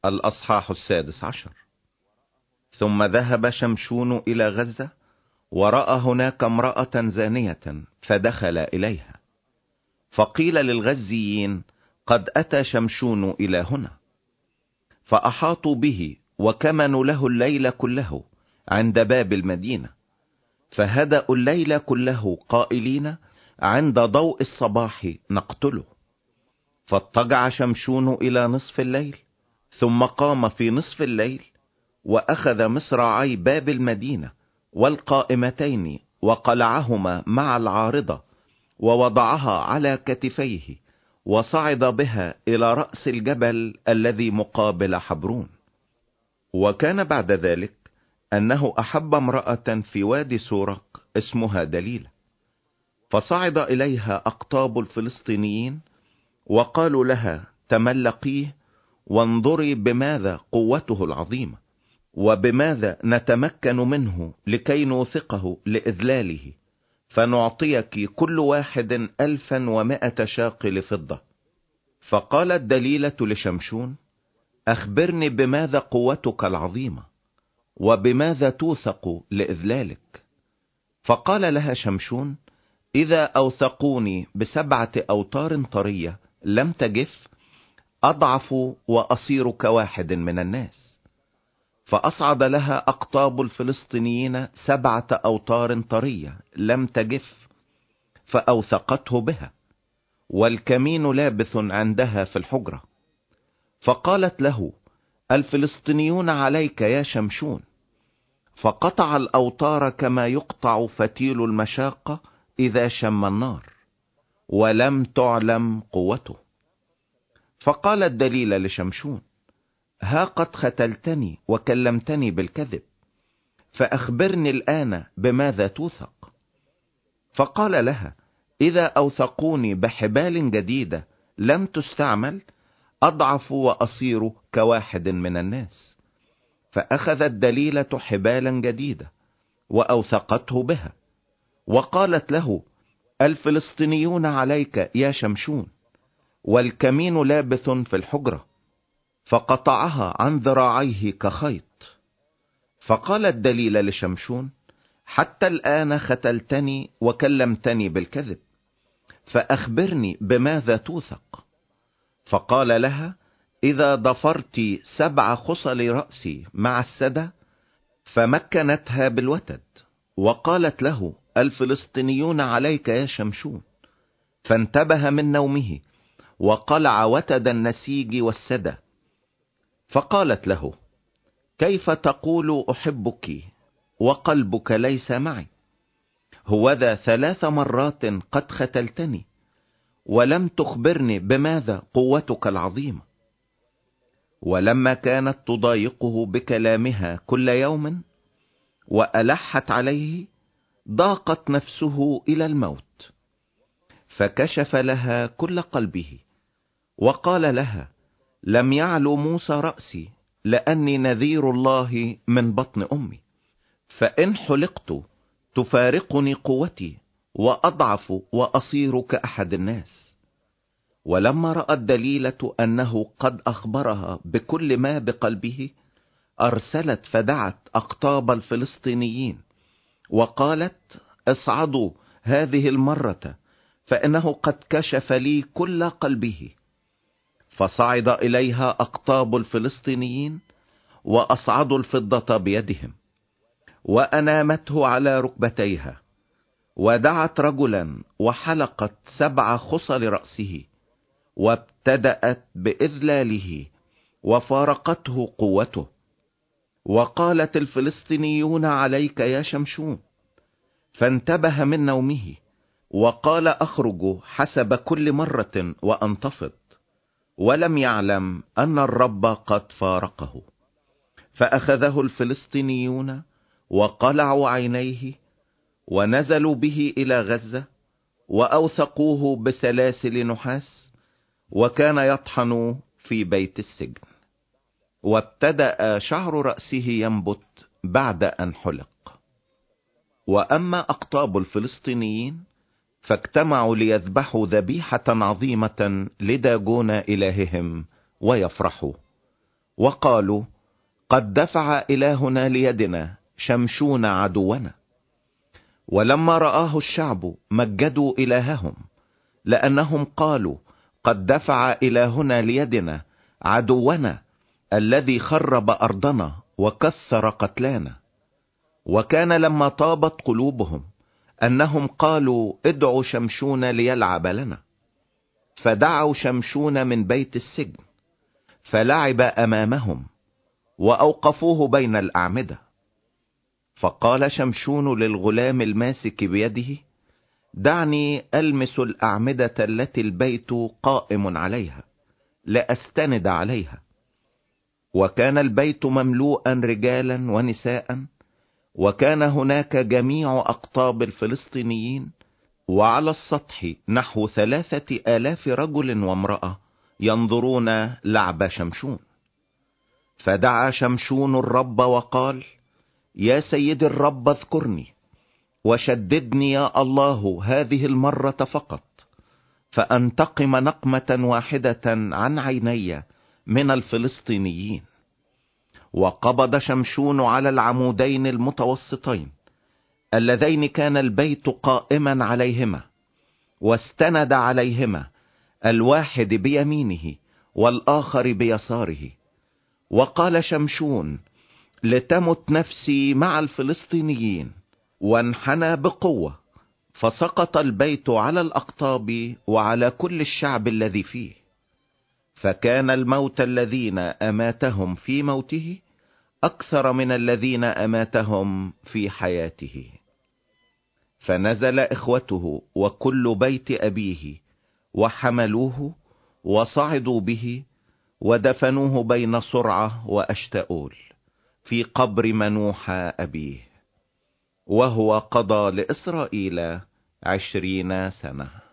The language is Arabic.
الأصحاح 16. ثم ذهب شمشون إلى غزة، ورأى هناك امرأة زانية فدخل إليها، فقيل للغزيين: قد أتى شمشون إلى هنا. فأحاطوا به وكمنوا له الليل كله عند باب المدينة، فهدأوا الليل كله قائلين: عند ضوء الصباح نقتله. فاضطجع شمشون إلى نصف الليل، ثم قام في نصف الليل وأخذ مصراعي باب المدينة والقائمتين وقلعهما مع العارضة، ووضعها على كتفيه، وصعد بها إلى رأس الجبل الذي مقابل حبرون. وكان بعد ذلك أنه أحب امرأة في وادي سورق اسمها دليلة، فصعد إليها أقطاب الفلسطينيين وقالوا لها: تملقيه وانظري بماذا قوته العظيمة، وبماذا نتمكن منه لكي نوثقه لإذلاله، فنعطيك كل واحد 1100 شاقل فضة. فقالت دليلة لشمشون: أخبرني بماذا قوتك العظيمة، وبماذا توثق لإذلالك. فقال لها شمشون: إذا أوثقوني ب7 أوتار طرية لم تجف، أضعف وأصير كواحد من الناس. فأصعد لها أقطاب الفلسطينيين 7 أوتار طرية لم تجف، فأوثقته بها، والكمين لابث عندها في الحجرة. فقالت له: الفلسطينيون عليك يا شمشون. فقطع الأوتار كما يقطع فتيل المشاقة إذا شم النار، ولم تعلم قوته. فقالت دليلة لشمشون: ها قد ختلتني وكلمتني بالكذب، فأخبرني الآن بماذا توثق. فقال لها: إذا أوثقوني بحبال جديدة لم تستعمل، أضعف وأصير كواحد من الناس. فأخذت دليلة حبالا جديدة وأوثقته بها، وقالت له: الفلسطينيون عليك يا شمشون، والكمين لابث في الحجرة. فقطعها عن ذراعيه كخيط. فقالت دليلة لشمشون: حتى الآن ختلتني وكلمتني بالكذب، فأخبرني بماذا توثق. فقال لها: إذا ضفرت 7 خصل رأسي مع السدى. فمكنتها بالوتد، وقالت له: الفلسطينيون عليك يا شمشون. فانتبه من نومه وقلع وتد النسيج والسدى. فقالت له: كيف تقول أحبك وقلبك ليس معي؟ هوذا 3 مرات قد ختلتني، ولم تخبرني بماذا قوتك العظيمة. ولما كانت تضايقه بكلامها كل يوم وألحت عليه، ضاقت نفسه إلى الموت، فكشف لها كل قلبه، وقال لها: لم يعلو موسى رأسي، لأني نذير الله من بطن أمي. فإن حلقت تفارقني قوتي، وأضعف وأصير كأحد الناس. ولما رأت دليلة أنه قد أخبرها بكل ما بقلبه، أرسلت فدعت أقطاب الفلسطينيين وقالت: اصعدوا هذه المرة، فإنه قد كشف لي كل قلبه. فصعد إليها أقطاب الفلسطينيين وأصعدوا الفضة بيدهم، وأنامته على ركبتيها، ودعت رجلا وحلقت 7 خصل رأسه، وابتدأت بإذلاله، وفارقته قوته. وقالت: الفلسطينيون عليك يا شمشون. فانتبه من نومه وقال: أخرج حسب كل مرة وأنتفض، ولم يعلم أن الرب قد فارقه. فأخذه الفلسطينيون وقلعوا عينيه، ونزلوا به إلى غزة، وأوثقوه بسلاسل نحاس، وكان يطحن في بيت السجن. وابتدأ شعر رأسه ينبت بعد أن حلق. وأما أقطاب الفلسطينيين فاجتمعوا ليذبحوا ذبيحة عظيمة لداجون إلههم ويفرحوا. وقالوا: قد دفع إلهنا ليدنا شمشون عدونا. ولما رآه الشعب مجدوا إلههم، لأنهم قالوا: قد دفع إلهنا ليدنا عدونا الذي خرب أرضنا وكثر قتلانا. وكان لما طابت قلوبهم أنهم قالوا: ادعوا شمشون ليلعب لنا، فدعوا شمشون من بيت السجن، فلعب أمامهم وأوقفوه بين الأعمدة. فقال شمشون للغلام الماسك بيده: دعني ألمس الأعمدة التي البيت قائم عليها لأستند عليها. وكان البيت مملوءا رجالا ونساء، وكان هناك جميع أقطاب الفلسطينيين، وعلى السطح نحو 3000 رجل وامرأة ينظرون لعب شمشون. فدعا شمشون الرب وقال: يا سيد الرب اذكرني وشددني يا الله هذه المرة فقط، فأنتقم نقمة واحدة عن عيني من الفلسطينيين. وقبض شمشون على العمودين المتوسطين اللذين كان البيت قائما عليهما، واستند عليهما، الواحد بيمينه والآخر بيساره. وقال شمشون: لتمت نفسي مع الفلسطينيين. وانحنى بقوة، فسقط البيت على الأقطاب وعلى كل الشعب الذي فيه. فكان الموت الذين أماتهم في موته أكثر من الذين أماتهم في حياته. فنزل إخوته وكل بيت أبيه وحملوه وصعدوا به ودفنوه بين صرعة وأشتاؤول في قبر منوح أبيه، وهو قضى لإسرائيل 20 سنة.